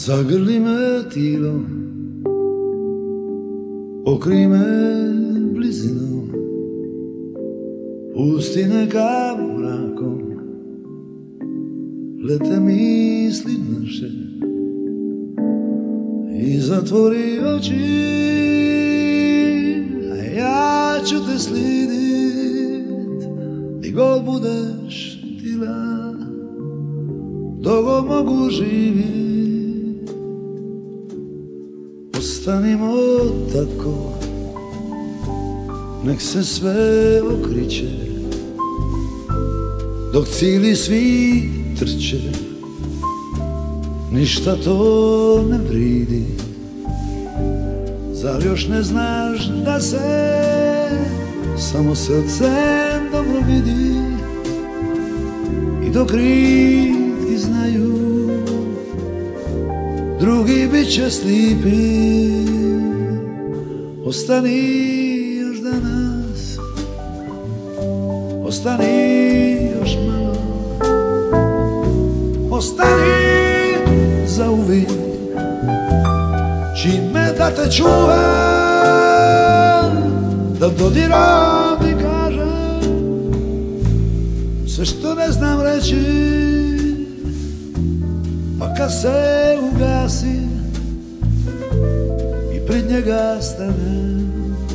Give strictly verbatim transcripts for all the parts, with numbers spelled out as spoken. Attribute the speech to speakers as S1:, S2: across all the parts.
S1: Zagrli me tilo, pokrij me blizinom, pusti neka mrakom lete misli naše i zatvori oči, a ja ću te slidit di god budeš tila, dok god mogu živit. Ostanimo tako, nek se sve okriče, dok cijeli svijet trče, ništa to ne vridi. Zar još ne znaš da se samo srcem dobro vidi, i dok ritki znaju, drugi bit će slipi. Ostani još danas, ostani još malo, ostani za uvijek, čime da te čuvam, da dodiram ti kažem sve što ne znam reći. Pa kad se ugasi i pred njega stanem,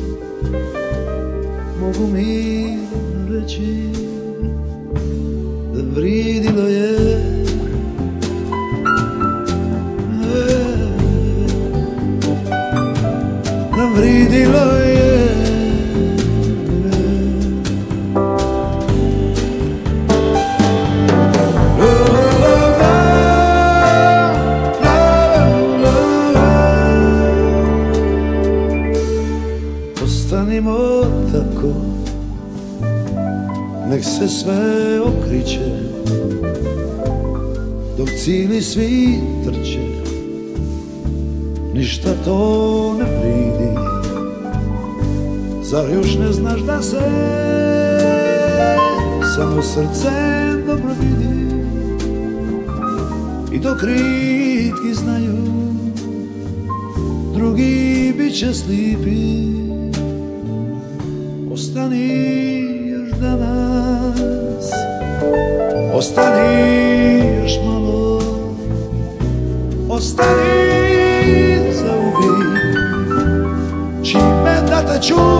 S1: mogu mirno reći da vridilo je, da vridilo je. Ostanimo tako, nek se sve okriče, dok cijeli svijet trče, ništa to ne vridi. Zar još ne znaš da se samo srcem dobro vidi, i dok ritki znaju, drugi bit će slipi. Ostani još danas, ostani još malo, ostani za uvijek, čime da te čuvam,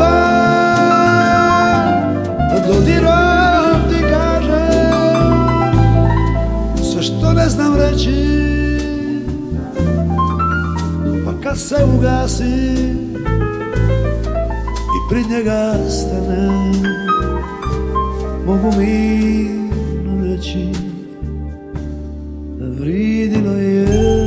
S1: da dodiram ti kažem sve što ne znam reći. Pa kad se ugasi pred njega stanem, mogu mirno reći da vridilo je.